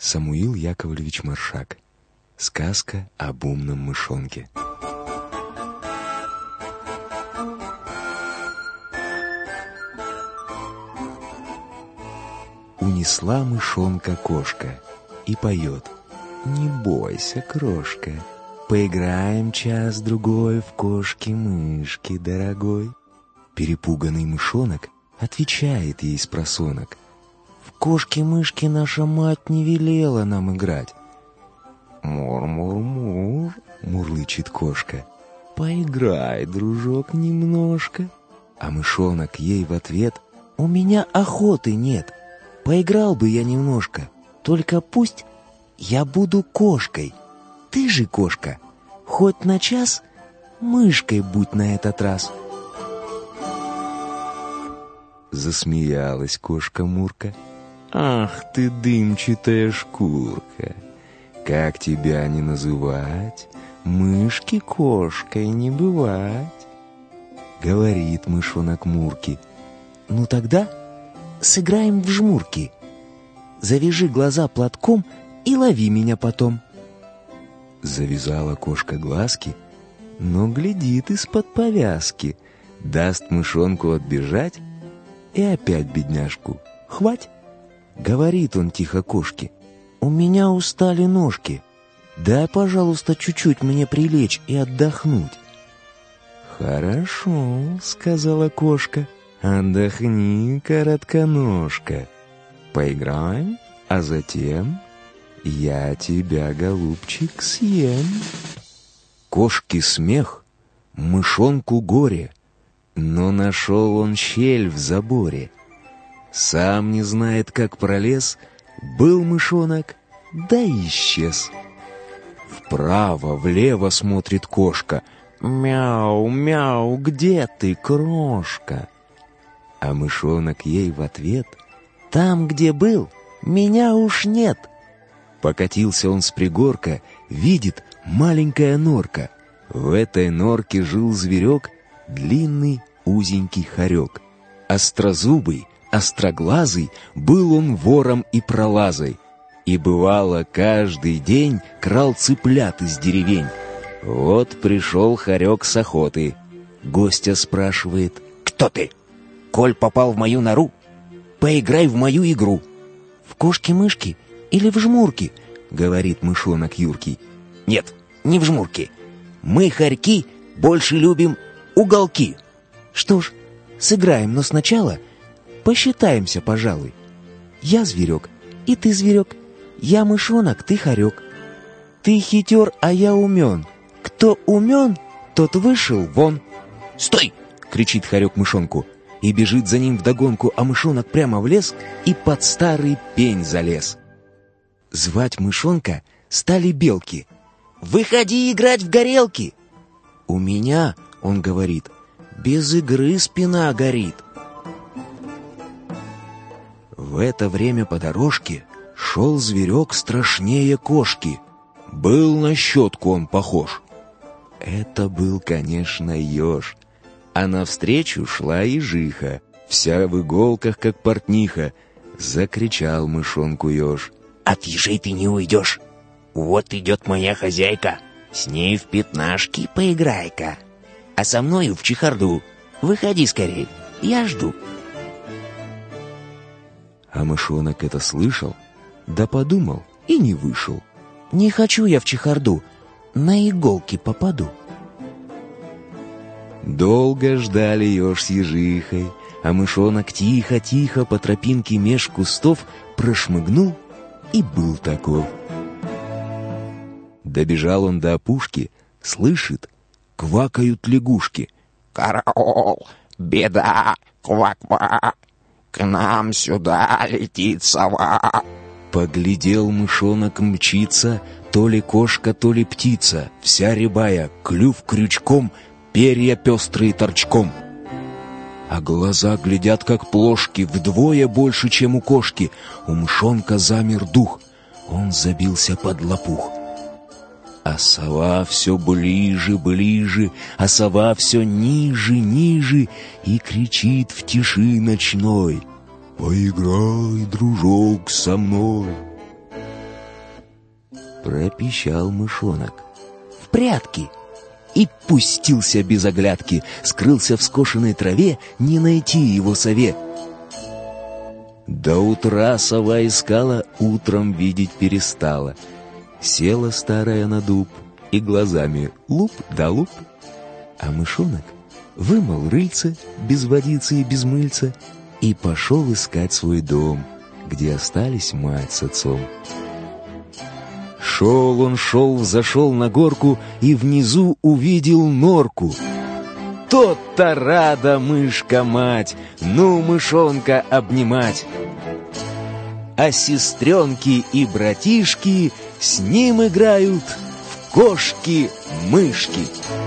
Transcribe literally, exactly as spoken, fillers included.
Самуил Яковлевич Маршак. Сказка об умном мышонке. Унесла мышонка кошка и поет: «Не бойся, крошка, поиграем час-другой в кошки-мышки, дорогой». Перепуганный мышонок отвечает ей спросонок: «В кошки-мышки наша мать не велела нам играть». «Мур-мур-мур», — мурлычет кошка, «поиграй, дружок, немножко». А мышонок ей в ответ: «У меня охоты нет, поиграл бы я немножко, только пусть я буду кошкой. Ты же, кошка, хоть на час мышкой будь на этот раз». Засмеялась кошка-мурка: «Ах ты, дымчатая шкурка! Как тебя не называть, мышки кошкой не бывать». Говорит мышонок Мурке: «Ну тогда сыграем в жмурки. Завяжи глаза платком и лови меня потом». Завязала кошка глазки, но глядит из-под повязки, даст мышонку отбежать, и опять бедняжку хвать. Говорит он тихо кошке: «У меня устали ножки, дай, пожалуйста, чуть-чуть мне прилечь и отдохнуть». «Хорошо», — сказала кошка, — «отдохни, коротконожка. Поиграем, а затем я тебя, голубчик, съем». Кошке смех, мышонку горе, но нашел он щель в заборе. Сам не знает, как пролез, был мышонок, да исчез. Вправо, влево смотрит кошка: «Мяу, мяу, где ты, крошка?» А мышонок ей в ответ: «Там, где был, меня уж нет». Покатился он с пригорка, видит маленькая норка. В этой норке жил зверек, длинный узенький хорек. Острозубый, остроглазый, был он вором и пролазой, и бывало каждый день крал цыплят из деревень. Вот пришел хорек с охоты, гостя спрашивает: «Кто ты? Коль попал в мою нору, поиграй в мою игру». «В кошки-мышки или в жмурки?» — говорит мышонок юркий. «Нет, не в жмурки. Мы, хорьки, больше любим уголки». «Что ж, сыграем, но сначала посчитаемся, пожалуй. Я зверек, и ты зверек, я мышонок, ты хорек. Ты хитер, а я умен. Кто умен, тот вышел вон». «Стой!» — кричит хорек мышонку и бежит за ним вдогонку, а мышонок прямо в лес и под старый пень залез. Звать мышонка стали белки: «Выходи играть в горелки!» «У меня, — он говорит, — без игры спина горит». В это время по дорожке шел зверек страшнее кошки. Был на щетку он похож. Это был, конечно, еж, а навстречу шла ежиха, вся в иголках, как портниха. Закричал мышонку еж: «От ежей ты не уйдешь. Вот идет моя хозяйка, с ней в пятнашки поиграй-ка. А со мною в чехарду. Выходи скорей, я жду». А мышонок это слышал, да подумал и не вышел. «Не хочу я в чехарду, на иголки попаду». Долго ждали еж с ежихой, а мышонок тихо-тихо по тропинке меж кустов прошмыгнул и был таков. Добежал он до опушки, слышит, квакают лягушки. «Караул! Беда! Квак-квак! К нам сюда летит сова!» Поглядел мышонок, мчится, то ли кошка, то ли птица, вся рябая, клюв крючком, перья пестрые торчком. А глаза глядят, как плошки, вдвое больше, чем у кошки. У мышонка замер дух, он забился под лопух. А сова все ближе, ближе, а сова все ниже, ниже и кричит в тиши ночной: «Поиграй, дружок, со мной». пропищал мышонок. «В прятки!» И пустился без оглядки, скрылся в скошенной траве, не найти его сове. До утра сова искала, утром видеть перестала. Села старая на дуб и глазами луп да луп. А мышонок вымыл рыльце без водицы и без мыльца и пошел искать свой дом, где остались мать с отцом. Шел он, шел, взошел на горку и внизу увидел норку. Тот-то рада мышка-мать, ну мышонка обнимать. А сестренки и братишки с ним играют в кошки-мышки.